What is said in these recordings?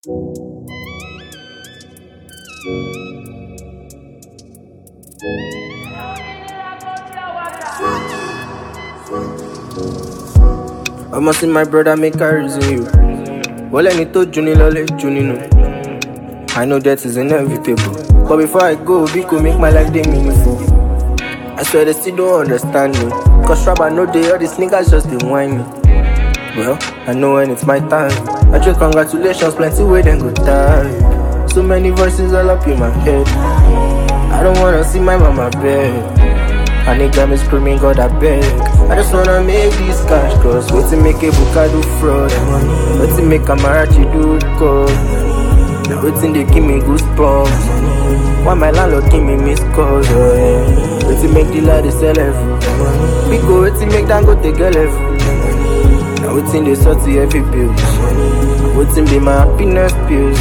I must see my brother make a reason you. Well, I need to Juni Lole, Juni no. I know that is inevitable. But before I go, we could make my life day meaningful. I swear they still don't understand me. Cause Rab, I know they all these niggas just they whine me. Well, I know when it's my time. I just congratulations, plenty way then go die. So many voices all up in my head. I don't wanna see my mama beg. A nigga me screaming, God I beg. I just wanna make this cash, cause wait to make a book do fraud. Wait to make a Marachi do code. Wait till they give me goosebumps. Why my landlord give me missed calls? Wait to make the lady sell level. We go wait to make them go take a level. Now wait till they sort to every bill. Wait till be my happiness pills.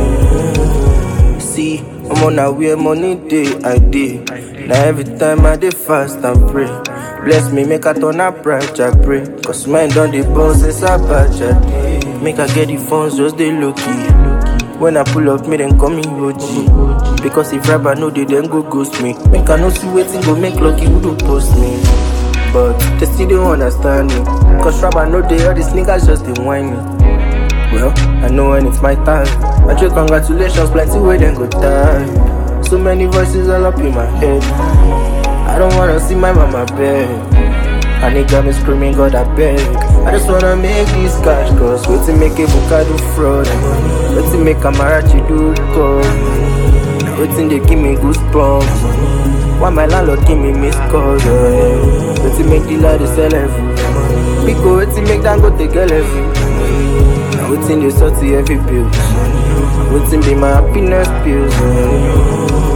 See, I'm on a way money day I day. Now every time I dey fast and pray. Bless me, make I turn up branch, I pray. Cause mine done the boss since I batch a day. Make I get the funds, just they low key. When I pull up, me then call me OG. Because if rapper know they then go ghost me. Make I no see waiting, go make lucky who do post me. But they still don't understand me. Cause rapper know they all these niggas just they whine me. Well, I know when it's my time. I just congratulations, plenty way then go die. So many voices all up in my head. I don't wanna see my mama beg. A nigga me screaming, God I beg. I just wanna make this cash, cause wait to make a book do fraud. Wait to make a Marachi do code. Wait till they give me goosebumps. Why my landlord give me missed calls? Wait to make the lady sell level. We go wait to make them go take a level. Wait till they sort to every bill. Wait till be my happiness pills.